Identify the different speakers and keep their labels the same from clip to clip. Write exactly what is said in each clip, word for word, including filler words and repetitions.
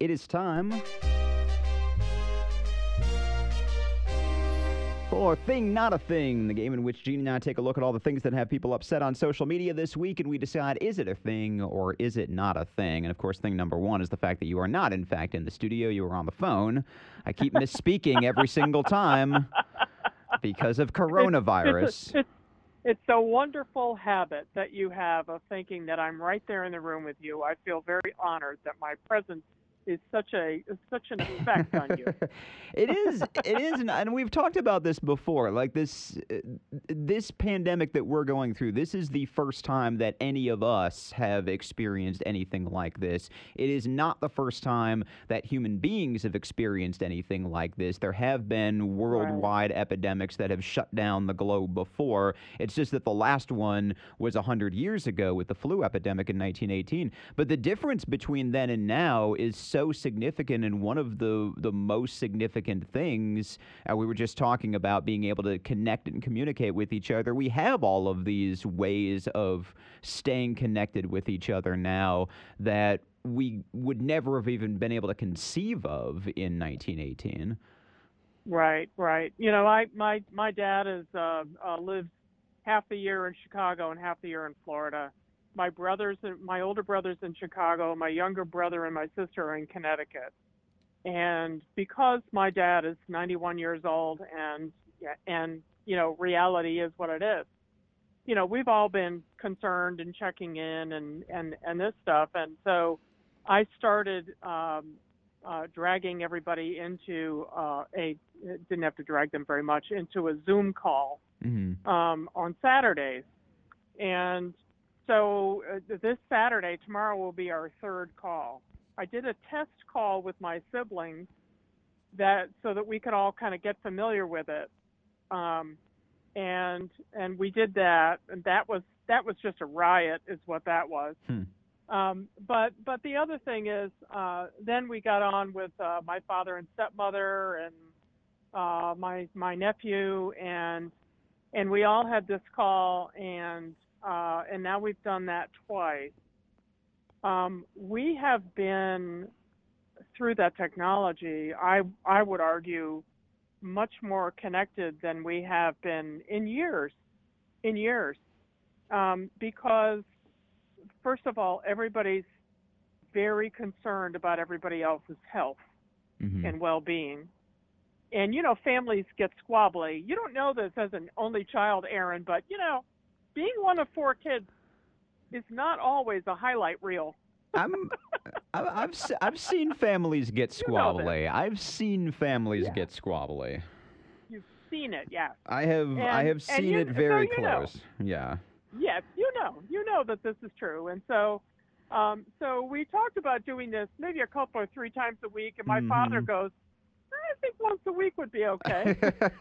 Speaker 1: It is time for Thing Not a Thing, the game in which Gene and I take a look at all the things that have people upset on social media this week, and we decide, is it a thing or is it not a thing? And, of course, thing number one is the fact that you are not, in fact, in the studio. You are on the phone. I keep misspeaking every single time because of coronavirus.
Speaker 2: It's, it's, it's a wonderful habit that you have of thinking that I'm right there in the room with you. I feel very honored that my presence is such a is such an effect on you.
Speaker 1: It is, it is, and we've talked about this before. Like this, this pandemic that we're going through. This is the first time that any of us have experienced anything like this. It is not the first time that human beings have experienced anything like this. There have been worldwide right. epidemics that have shut down the globe before. It's just that the last one was a hundred years ago with the flu epidemic in nineteen eighteen. But the difference between then and now is so significant, and one of the the most significant things, uh, we were just talking about being able to connect and communicate with each other. We have all of these ways of staying connected with each other now that we would never have even been able to conceive of in nineteen eighteen.
Speaker 2: Right, right. You know, I my my dad is uh, uh, lives half the year in Chicago and half the year in Florida. My brothers, my older brother's in Chicago, my younger brother and my sister are in Connecticut. And because my dad is ninety-one years old and, and, you know, reality is what it is, you know, we've all been concerned and checking in and, and, and this stuff. And so I started um, uh, dragging everybody into uh, a, didn't have to drag them very much, into a Zoom call mm-hmm. um, on Saturdays. And So uh, this Saturday, tomorrow will be our third call. I did a test call with my siblings that so that we could all kind of get familiar with it, um, and and we did that, and that was that was just a riot, is what that was. Hmm. Um, but but the other thing is, uh, then we got on with uh, my father and stepmother and uh, my my nephew, and and we all had this call and. Uh, and now we've done that twice. Um, we have been, through that technology, I, I would argue, much more connected than we have been in years, in years. Um, because, first of all, everybody's very concerned about everybody else's health mm-hmm. and well-being. And, you know, families get squabbly. You don't know this as an only child, Aaron, but, you know, being one of four kids is not always a highlight reel.
Speaker 1: I'm, I've I've seen families get squabbly. You know I've seen families yeah. get squabbly.
Speaker 2: You've seen it, yes.
Speaker 1: I have.
Speaker 2: And,
Speaker 1: I have seen you, it very
Speaker 2: so
Speaker 1: close.
Speaker 2: Know.
Speaker 1: Yeah.
Speaker 2: Yes, you know, you know that this is true, and so, um, so we talked about doing this maybe a couple or three times a week, and my mm-hmm. father goes, "I think once a week would be okay."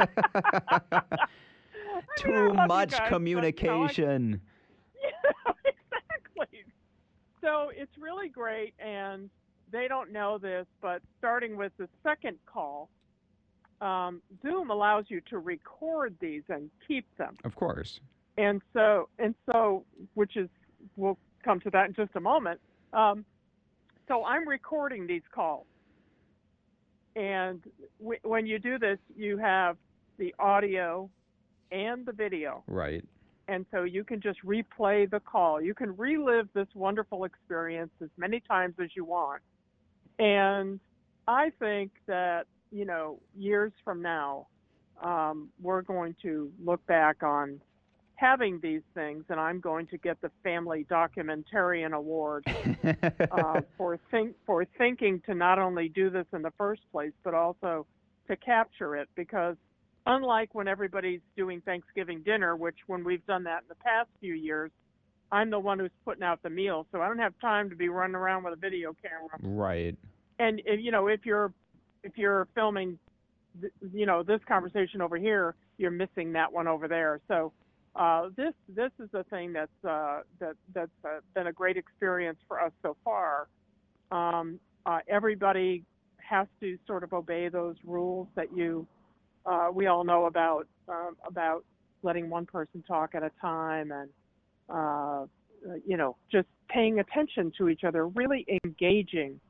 Speaker 2: I mean,
Speaker 1: Too much guys, communication.
Speaker 2: But, you know, yeah, exactly. So it's really great, and they don't know this, but starting with the second call, um, Zoom allows you to record these and keep them.
Speaker 1: Of course.
Speaker 2: And so, and so, which is, we'll come to that in just a moment. Um, so I'm recording these calls, and w- when you do this, you have the audio and the video.
Speaker 1: Right.
Speaker 2: And so you can just replay the call. You can relive this wonderful experience as many times as you want. And I think that, you know, years from now, um, we're going to look back on having these things, and I'm going to get the Family Documentarian Award uh, for think for thinking to not only do this in the first place, but also to capture it, because unlike when everybody's doing Thanksgiving dinner, which when we've done that in the past few years, I'm the one who's putting out the meal, so I don't have time to be running around with a video camera.
Speaker 1: Right.
Speaker 2: And if, you know, if you're if you're filming, th- you know, this conversation over here, you're missing that one over there. So uh, this this is the thing that's uh, that that's uh, been a great experience for us so far. Um, uh, everybody has to sort of obey those rules that you. Uh, we all know about um, about letting one person talk at a time, and uh, you know, just paying attention to each other, really engaging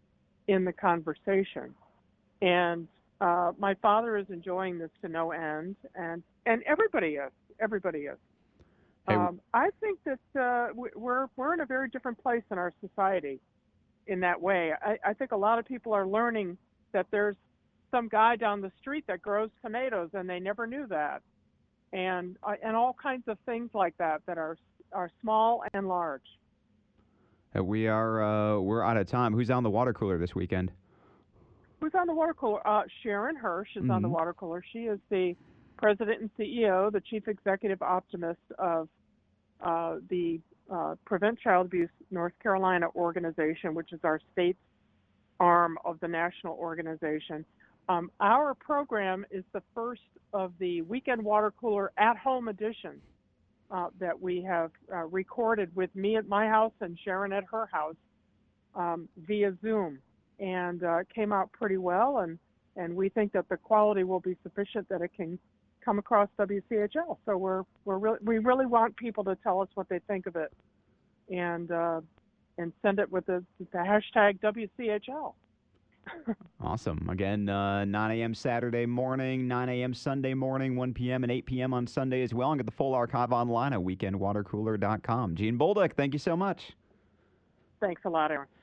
Speaker 2: in the conversation. And uh, my father is enjoying this to no end, and, and everybody is. Everybody is.
Speaker 1: Hey,
Speaker 2: Um, I think that uh, we're we're in a very different place in our society in that way. I, I think a lot of people are learning that there's some guy down the street that grows tomatoes, and they never knew that, and uh, and all kinds of things like that that are are small and large.
Speaker 1: uh, we are uh, we're out of time. Who's on the water cooler this weekend?
Speaker 2: Who's on the water cooler? Uh, Sharon Hirsch is on the
Speaker 1: Hmm.
Speaker 2: water cooler. She is the president and C E O, the chief executive optimist of uh, the uh, Prevent Child Abuse North Carolina organization, which is our state's arm of the national organization. Um, our program is the first of the weekend water cooler at-home edition uh, that we have uh, recorded with me at my house and Sharon at her house um, via Zoom, and uh, it came out pretty well. And and we think that the quality will be sufficient that it can come across W C H L. So we're we're really we really want people to tell us what they think of it, and uh, and send it with the, the hashtag W C H L.
Speaker 1: Awesome. Again, uh, nine a.m. Saturday morning, nine a.m. Sunday morning, one p.m. and eight p.m. on Sunday as well. And get the full archive online at weekend water cooler dot com. Gene Bolduc, thank you so much.
Speaker 2: Thanks a lot, Aaron.